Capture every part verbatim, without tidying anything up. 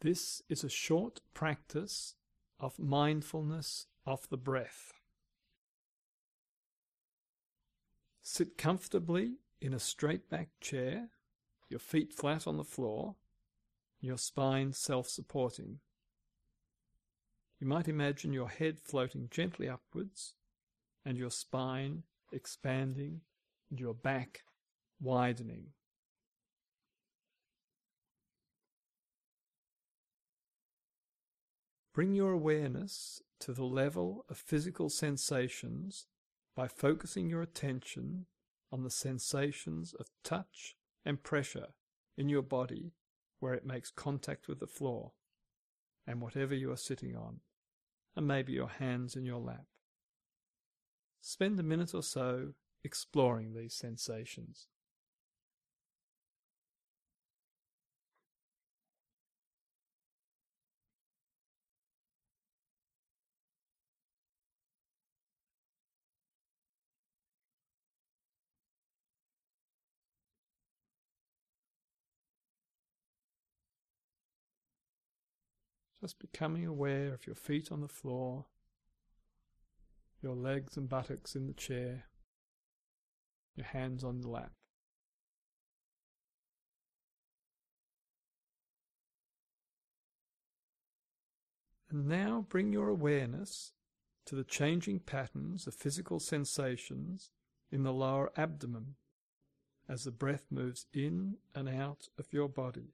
This is a short practice of mindfulness of the breath. Sit comfortably in a straight-backed chair, your feet flat on the floor, your spine self-supporting. You might imagine your head floating gently upwards and your spine expanding and your back widening. Bring your awareness to the level of physical sensations by focusing your attention on the sensations of touch and pressure in your body where it makes contact with the floor and whatever you are sitting on, and maybe your hands in your lap. Spend a minute or so exploring these sensations. Just becoming aware of your feet on the floor, your legs and buttocks in the chair, your hands on the lap. And now bring your awareness to the changing patterns of physical sensations in the lower abdomen as the breath moves in and out of your body.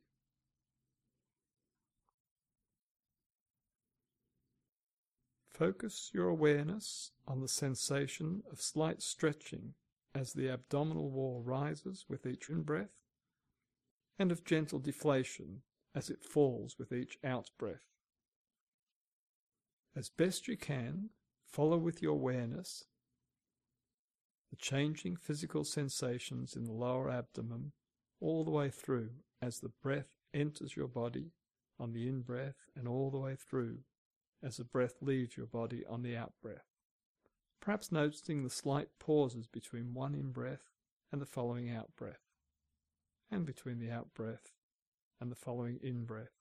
Focus your awareness on the sensation of slight stretching as the abdominal wall rises with each in-breath, and of gentle deflation as it falls with each out-breath. As best you can, follow with your awareness the changing physical sensations in the lower abdomen all the way through as the breath enters your body on the in-breath and all the way through as the breath leaves your body on the out-breath. Perhaps noticing the slight pauses between one in-breath and the following out-breath, and between the out-breath and the following in-breath.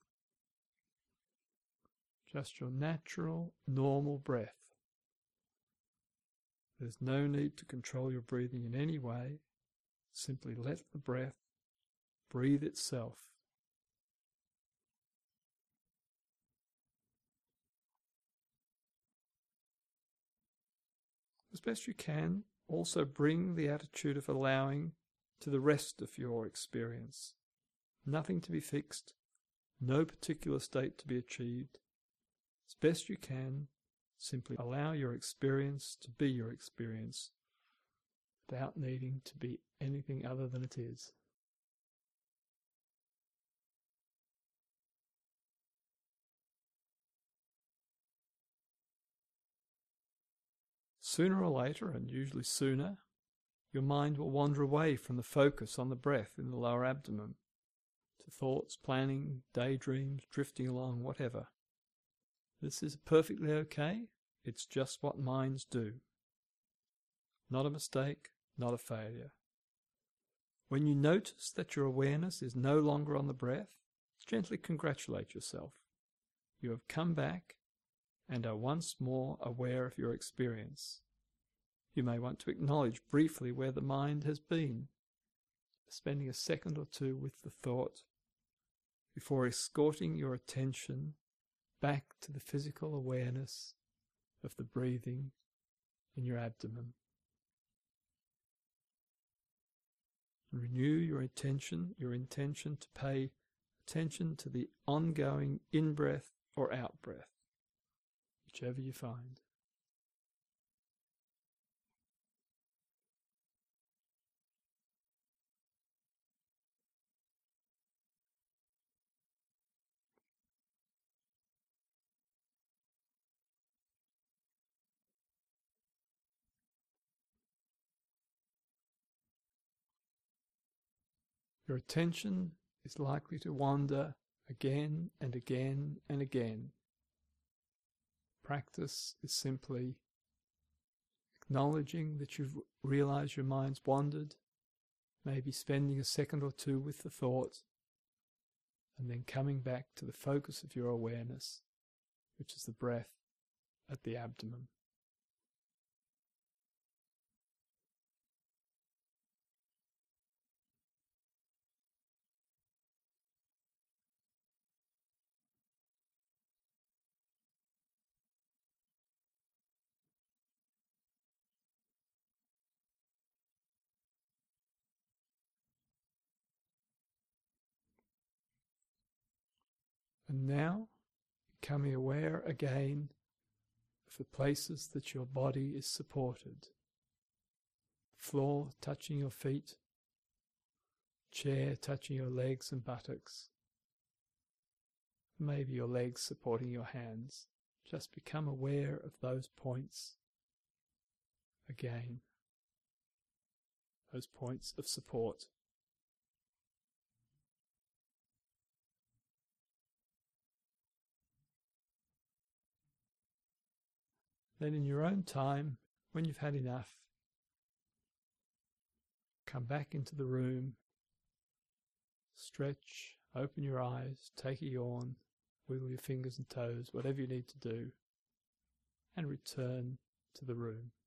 Just your natural, normal breath. There's no need to control your breathing in any way. Simply let the breath breathe itself. As best you can, also bring the attitude of allowing to the rest of your experience. Nothing to be fixed, no particular state to be achieved. As best you can, simply allow your experience to be your experience without needing to be anything other than it is. Sooner or later, and usually sooner, your mind will wander away from the focus on the breath in the lower abdomen to thoughts, planning, daydreams, drifting along, whatever. This is perfectly okay. It's just what minds do. Not a mistake, not a failure. When you notice that your awareness is no longer on the breath, gently congratulate yourself. You have come back and are once more aware of your experience. You may want to acknowledge briefly where the mind has been, spending a second or two with the thought before escorting your attention back to the physical awareness of the breathing in your abdomen. Renew your attention, your intention to pay attention to the ongoing in-breath or out-breath, whichever you find. Your attention is likely to wander again and again and again. Practice is simply acknowledging that you've realized your mind's wandered, maybe spending a second or two with the thought, and then coming back to the focus of your awareness, which is the breath at the abdomen. And now, becoming aware again of the places that your body is supported. Floor touching your feet, chair touching your legs and buttocks, maybe your legs supporting your hands. Just become aware of those points again, those points of support. Then in your own time, when you've had enough, come back into the room, stretch, open your eyes, take a yawn, wiggle your fingers and toes, whatever you need to do, and return to the room.